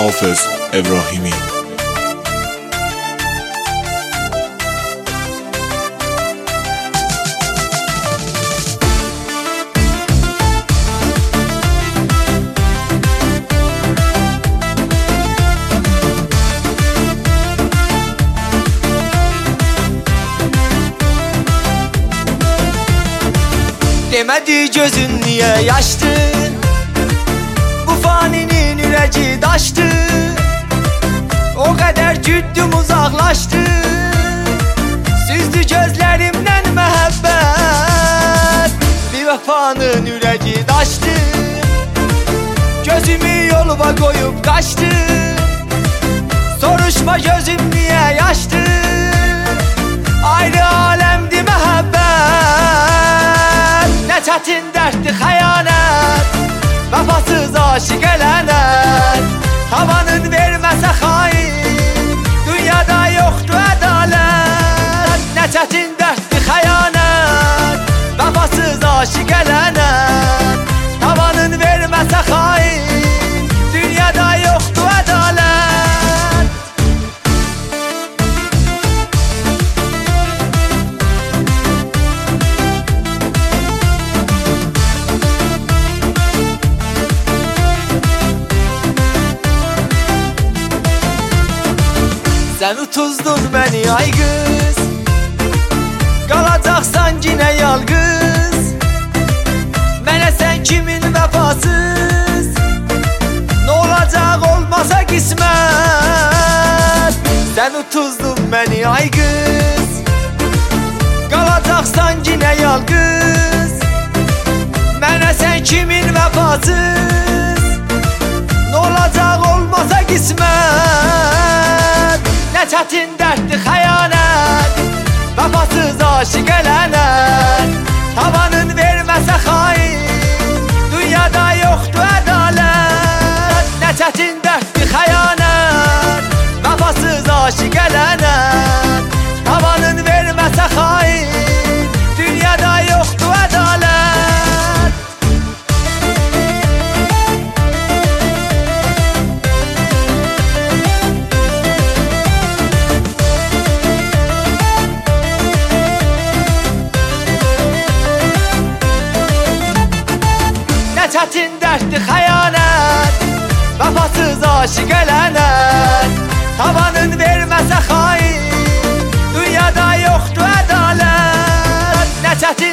Hafız İbrahimi. Demedi gözün niye yaştı, bu faninin ürəci daşdı. O qədər güddüm uzaqlaşdı, süzdü gözlərimdən məhəbbət. Bir vəfanın ürəci daşdı, gözümü yoluma qoyub qaçdı. Soruşma gözüm niyə yaşdı, ayrı aləmdi məhəbbət. Nə çətin dərddir xəyanət, vəfasız aşiq elənət. Havanın verməsə xain, dünyada yoxdur ədalət. Nə çətin dərddir xəyanət, vəfasız aşiq elənət. Havanın verməsə xain, dünyada yoxdur ədalət. Sən utuzdun məni ay qız, qalacaqsan yenə yalqız. Mənə sən kimin vəfasız, nə olacaq olmasa qismət. Sən utuzdun məni ay qız, qalacaqsan yenə yalqız. Mənə sən kimin vəfasız, nə olacaq olmasa qismət. Nə çətin dərddir xəyanət, vəfasız aşiq elənət. Havanın verməsə xain, dünyada yoxdur ədalət. Nə çətin dərddir xəyanət, vəfasız aşiq elənət. Havanın verməsə xain, dünyada yoxdur ədalət. Çətin dərddir xəyanət, vəfasız aşiq elənət. Havanın verməsə xain, dünyada yoxdur ədalət. Nə çətin